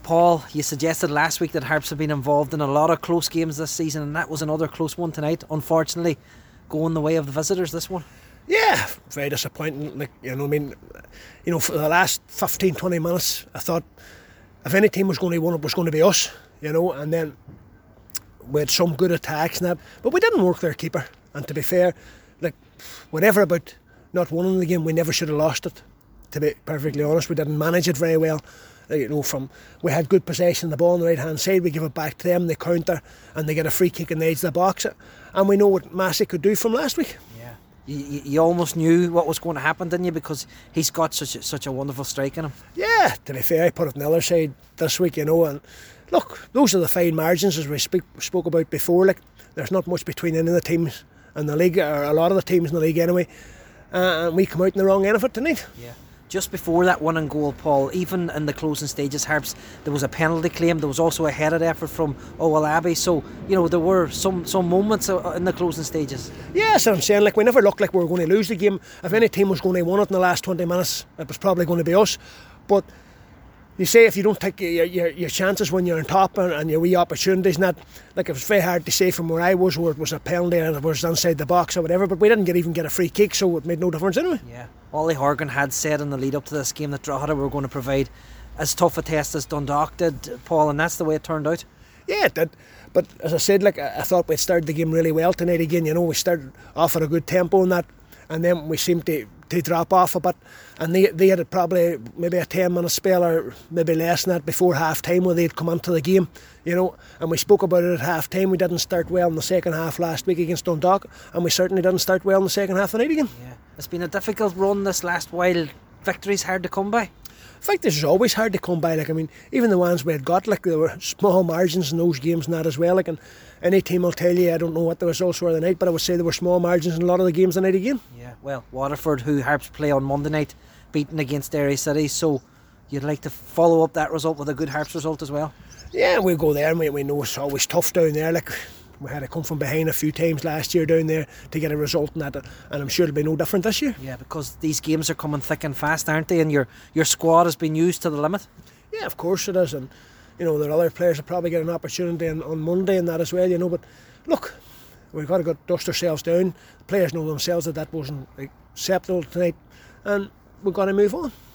Paul, you suggested last week that Harps have been involved in a lot of close games this season, and that was another close one tonight, unfortunately going the way of the visitors, this one. Yeah, very disappointing. For the last 15-20 minutes I thought if any team was going to win, it was going to be us, and then we had some good attacks and that, but we didn't work their keeper. And to be fair, whatever about not winning the game, we never should have lost it, to be perfectly honest. We didn't manage it very well. We had good possession of the ball on the right hand side, we give it back to them, they counter and they get a free kick in the edge of the box, and we know what Massey could do from last week. You almost knew what was going to happen, didn't you? Because he's got such a wonderful strike in him. Yeah, to be fair, I put it on the other side this week, and look, those are the fine margins as we spoke about before. There's not much between any of the teams in the league, or a lot of the teams in the league anyway, and we come out in the wrong end of it tonight. Yeah. Just before that winning goal, Paul, even in the closing stages, Harps, there was a penalty claim. There was also a headed effort from Owolabi. So, there were some moments in the closing stages. Yeah, that's what I'm saying. We never looked like we were going to lose the game. If any team was going to win it in the last 20 minutes, it was probably going to be us. But you say if you don't take your chances when you're on top and your wee opportunities, and that, it was very hard to say from where I was, where it was a penalty and it was inside the box or whatever, but we didn't even get a free kick, so it made no difference anyway. Yeah. Ollie Horgan had said in the lead up to this game that Drogheda were going to provide as tough a test as Dundalk did, Paul, and that's the way it turned out. Yeah, it did. But as I said, I thought we'd started the game really well tonight again. We started off at a good tempo and that, and then we seemed to drop off a bit, and they had probably maybe a 10-minute spell or maybe less than that before half time where they'd come into the game, and we spoke about it at half time. We didn't start well in the second half last week against Dundalk, and we certainly didn't start well in the second half tonight again. Yeah. It's been a difficult run this last while. Victories hard to come by. Victories is always hard to come by. Even the ones we had got, there were small margins in those games and that as well. And any team will tell you, I don't know what the results were tonight, but I would say there were small margins in a lot of the games tonight again. Yeah, well, Waterford, who Harps play on Monday night, beaten against Derry City, so you'd like to follow up that result with a good Harps result as well? Yeah, we'll go there, and we know it's always tough down there. We had to come from behind a few times last year down there to get a result in that, and I'm sure it'll be no different this year. Yeah, because these games are coming thick and fast, aren't they? And your squad has been used to the limit. Yeah, of course it is, and there are other players that probably get an opportunity on Monday and that as well, but look, we've got to dust ourselves down. The players know themselves that wasn't acceptable tonight, and we've got to move on.